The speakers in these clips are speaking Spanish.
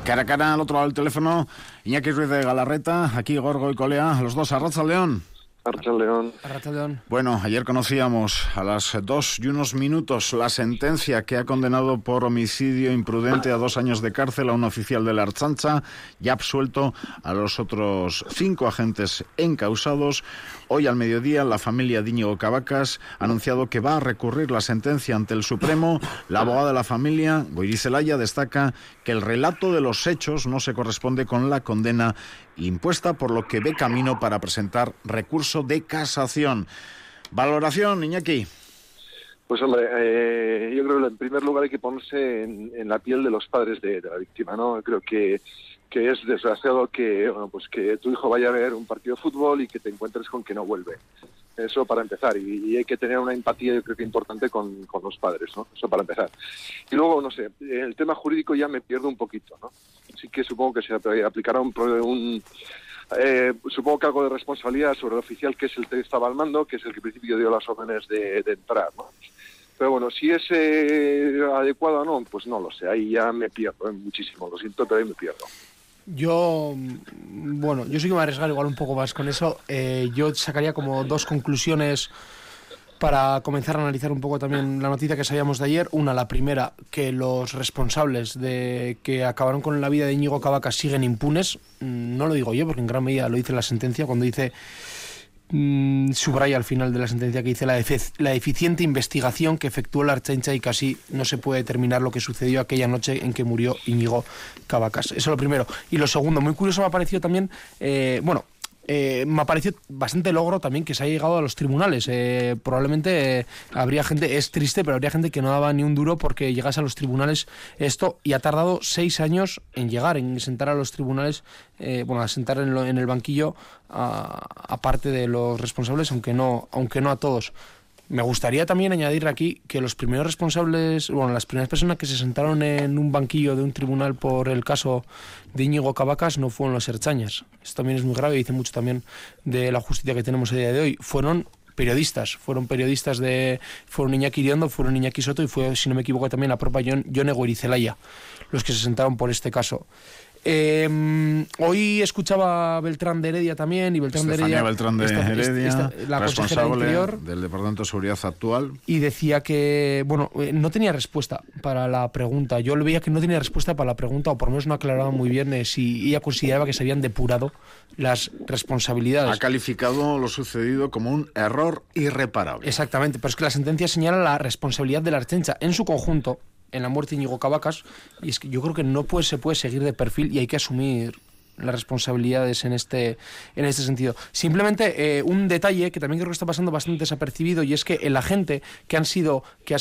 Cara a cara al otro lado del teléfono, Iñaki Ruiz de Galarreta, aquí Gorgo y Colea, los dos, Arratsaldeon. Arratsaldeon. Bueno, ayer conocíamos a las 2:01 la sentencia que ha condenado por homicidio imprudente a 2 años de cárcel a un oficial de la Ertzaintza, ya absuelto a los otros 5 agentes encausados. Hoy al mediodía la familia de Íñigo Cabacas ha anunciado que va a recurrir la sentencia ante el Supremo. La abogada de la familia, Goirizelaya, destaca que el relato de los hechos no se corresponde con la condena impuesta, por lo que ve camino para presentar recurso de casación. Valoración, Iñaki. Pues hombre, yo creo que en primer lugar hay que ponerse en la piel de los padres de la víctima, ¿no? Creo que es desgraciado que, bueno, pues que tu hijo vaya a ver un partido de fútbol y que te encuentres con que no vuelve. Eso para empezar, y hay que tener una empatía, yo creo que importante con los padres, ¿no? Eso para empezar. Y luego, no sé, el tema jurídico ya me pierdo un poquito, ¿no? Así que supongo que se aplicará supongo que algo de responsabilidad sobre el oficial, que es el que estaba al mando, que es el que al principio dio las órdenes de entrar, ¿no? Pero bueno, si es adecuado o no, pues no lo sé, ahí ya me pierdo muchísimo, lo siento, pero ahí me pierdo. Yo sí que me voy a arriesgar igual un poco más con eso. Yo sacaría como 2 conclusiones para comenzar a analizar un poco también la noticia que sabíamos de ayer. La primera, que los responsables de que acabaron con la vida de Íñigo Cabacas siguen impunes. No lo digo yo, porque en gran medida lo dice la sentencia, cuando dice, subraya al final de la sentencia que dice la eficiente investigación que efectuó la Ertzaintza y casi no se puede determinar lo que sucedió aquella noche en que murió Íñigo Cabacas. Eso es lo primero. Y lo segundo, muy curioso me ha parecido también, me ha parecido bastante logro también que se haya llegado a los tribunales. Probablemente habría gente, es triste, pero habría gente que no daba ni un duro porque llegase a los tribunales esto, y ha tardado 6 años en llegar, en sentar a los tribunales, a sentar en el banquillo a parte de los responsables, aunque no a todos. Me gustaría también añadir aquí que los primeros responsables, las primeras personas que se sentaron en un banquillo de un tribunal por el caso de Íñigo Cabacas no fueron los ertzainas. Esto también es muy grave y dice mucho también de la justicia que tenemos a día de hoy. Fueron periodistas fueron Iñaki Iriondo, fueron Iñaki Soto y fue, si no me equivoco, también la propia Jone Goirizelaya los que se sentaron por este caso. Hoy escuchaba a Beltrán de Heredia también, y Estefanía Beltrán de Heredia, la responsable del Departamento de Seguridad actual, y decía que no tenía respuesta para la pregunta. Yo le veía que no tenía respuesta para la pregunta, o por lo menos no aclaraba muy bien si ella consideraba que se habían depurado las responsabilidades. Ha calificado lo sucedido como un error irreparable. Exactamente, pero es que la sentencia señala la responsabilidad de la Ertzaintza en su conjunto en la muerte de Íñigo Cabacas, y es que yo creo que se puede seguir de perfil y hay que asumir las responsabilidades en este sentido. Simplemente un detalle que también creo que está pasando bastante desapercibido, y es que el agente que ha sido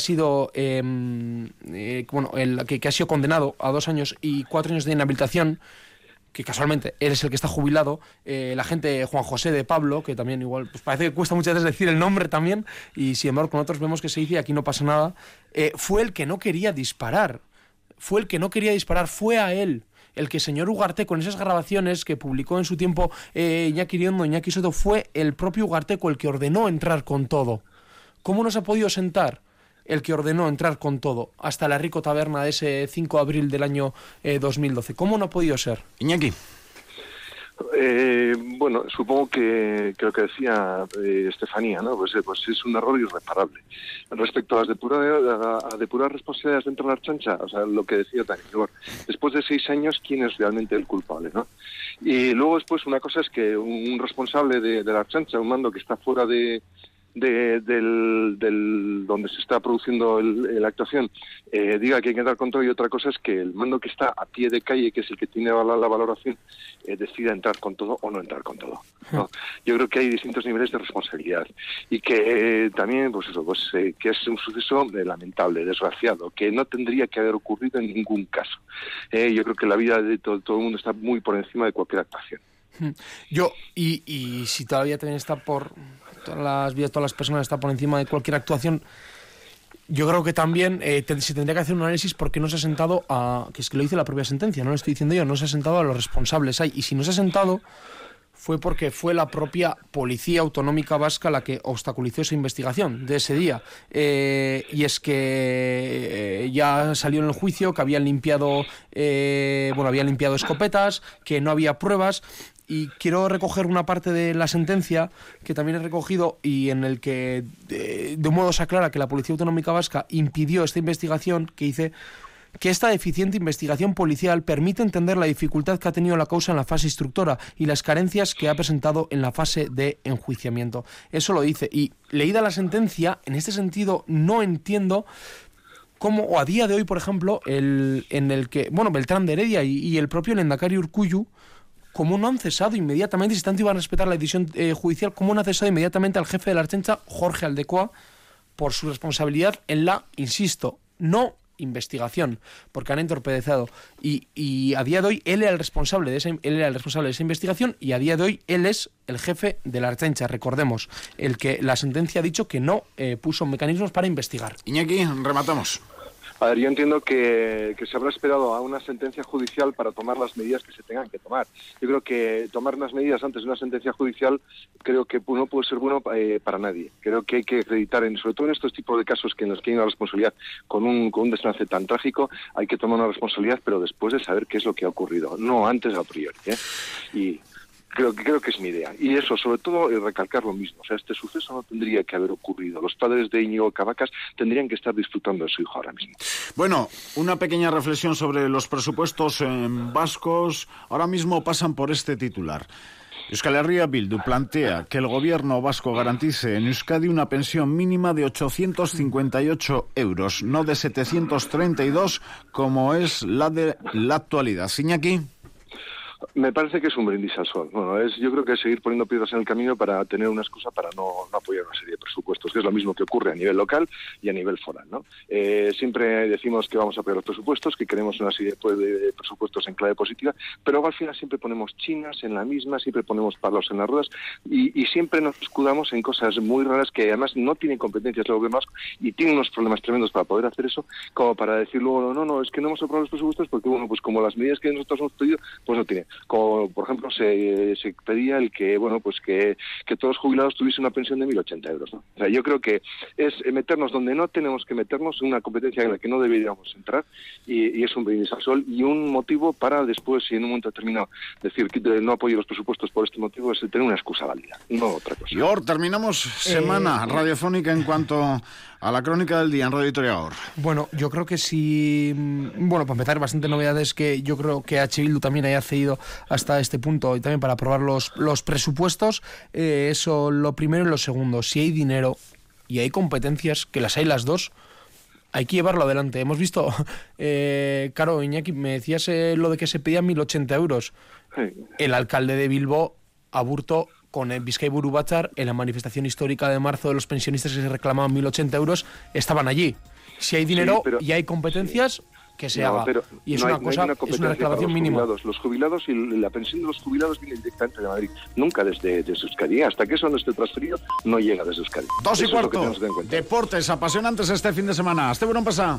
condenado a 2 años y 4 años de inhabilitación, que casualmente él es el que está jubilado, el agente Juan José de Pablo, que también igual pues parece que cuesta muchas veces decir el nombre también, y sin embargo con otros vemos que se dice y aquí no pasa nada, fue el que no quería disparar. Fue a él el que el señor Ugarte, con esas grabaciones que publicó en su tiempo Iñaki Iriondo, Iñaki Soto, fue el propio Ugarteco el que ordenó entrar con todo. ¿Cómo no se ha podido sentar el que ordenó entrar con todo hasta la Rico Taberna de ese 5 de abril del año 2012? ¿Cómo no ha podido ser? Iñaki. Supongo que lo que decía Estefanía, ¿no? Pues es un error irreparable. Respecto a las depurar responsabilidades dentro de la Ertzaintza, o sea, lo que decía Dani, después de 6 años, ¿quién es realmente el culpable, no? Y luego después una cosa es que un responsable de la Ertzaintza, un mando que está fuera del donde se está produciendo la actuación, diga que hay que entrar con todo, y otra cosa es que el mando que está a pie de calle, que es el que tiene la valoración, decida entrar con todo o no entrar con todo, ¿no? Yo creo que hay distintos niveles de responsabilidad, y que también que es un suceso lamentable, desgraciado, que no tendría que haber ocurrido en ningún caso. Yo creo que la vida de todo el mundo está muy por encima de cualquier actuación. Y si todavía también está por todas las vidas, todas las personas, está por encima de cualquier actuación, yo creo que también se tendría que hacer un análisis porque no se ha sentado que es que lo dice la propia sentencia, no lo estoy diciendo yo, no se ha sentado a los responsables. Y si no se ha sentado, fue porque fue la propia Policía Autonómica Vasca la que obstaculizó esa investigación de ese día. Y es que ya salió en el juicio que habían limpiado escopetas, que no había pruebas. Y quiero recoger una parte de la sentencia que también he recogido y en el que de un modo se aclara que la Policía Autonómica Vasca impidió esta investigación, que dice que esta deficiente investigación policial permite entender la dificultad que ha tenido la causa en la fase instructora y las carencias que ha presentado en la fase de enjuiciamiento. Eso lo dice. Y leída la sentencia, en este sentido no entiendo cómo, o a día de hoy, por ejemplo, Beltrán de Heredia y el propio Lehendakari Urkullu, cómo no han cesado inmediatamente, si tanto iban a respetar la decisión judicial, cómo no han cesado inmediatamente al jefe de la Ertzaintza, Jorge Aldecoa, por su responsabilidad en la, insisto, no investigación, porque han entorpecido. Y a día de hoy él era el responsable de esa investigación, y a día de hoy él es el jefe de la Ertzaintza, recordemos, el que la sentencia ha dicho que no puso mecanismos para investigar. Iñaki, rematamos. A ver, yo entiendo que se habrá esperado a una sentencia judicial para tomar las medidas que se tengan que tomar. Yo creo que tomar unas medidas antes de una sentencia judicial creo que no puede ser bueno para nadie. Creo que hay que acreditar, sobre todo en estos tipos de casos que en los que hay una responsabilidad con un desenlace tan trágico, hay que tomar una responsabilidad, pero después de saber qué es lo que ha ocurrido, no antes a priori. Y creo que es mi idea. Y eso, sobre todo, recalcar lo mismo. O sea, este suceso no tendría que haber ocurrido. Los padres de Íñigo Cabacas tendrían que estar disfrutando de su hijo ahora mismo. Bueno, una pequeña reflexión sobre los presupuestos vascos. Ahora mismo pasan por este titular. Euskal Herria Bildu plantea que el gobierno vasco garantice en Euskadi una pensión mínima de 858 euros, no de 732, como es la de la actualidad. Iñaki. Me parece que es un brindis al sol. Bueno, yo creo que es seguir poniendo piedras en el camino para tener una excusa para no apoyar una serie de presupuestos, que es lo mismo que ocurre a nivel local y a nivel foral, ¿no? Siempre decimos que vamos a apoyar los presupuestos, que queremos una serie de presupuestos en clave positiva, pero al final siempre ponemos chinas en la misma, siempre ponemos palos en las ruedas y siempre nos escudamos en cosas muy raras que además no tienen competencias el gobierno vasco y tienen unos problemas tremendos para poder hacer eso, como para decir luego, no, es que no hemos aprobado los presupuestos porque, bueno, pues como las medidas que nosotros hemos pedido, pues no tienen. Como, por ejemplo, se pedía el que, bueno, pues que todos los jubilados tuviesen una pensión de 1.080 euros, ¿no? O sea, yo creo que es meternos donde no tenemos que meternos, una competencia en la que no deberíamos entrar, y es un brindis al sol y un motivo para después, si en un momento determinado, decir que no apoyo los presupuestos por este motivo, es tener una excusa válida, no otra cosa. Y ahora terminamos semana radiofónica en cuanto a la crónica del día en Radio Vitoria Gaur. Bueno, yo creo que sí. Bueno, para empezar, bastante novedades que yo creo que H. Bildu también haya cedido hasta este punto y también para aprobar los presupuestos. Eso, lo primero y lo segundo. Si hay dinero y hay competencias, que las hay las dos, hay que llevarlo adelante. Hemos visto, claro, Iñaki, me decías lo de que se pedían 1.080 euros. Sí. El alcalde de Bilbo, Aburto, con el Bizkaiburu Batzar, en la manifestación histórica de marzo de los pensionistas que se reclamaban 1.080 euros, estaban allí. Si hay dinero y hay competencias, que se haga. Y es una reclamación mínima. Los jubilados y la pensión de los jubilados viene directamente de Madrid, nunca desde Euskadi. Hasta que eso no esté transferido, no llega desde Euskadi. 2:15. Deportes apasionantes este fin de semana. Hasta luego, pasa.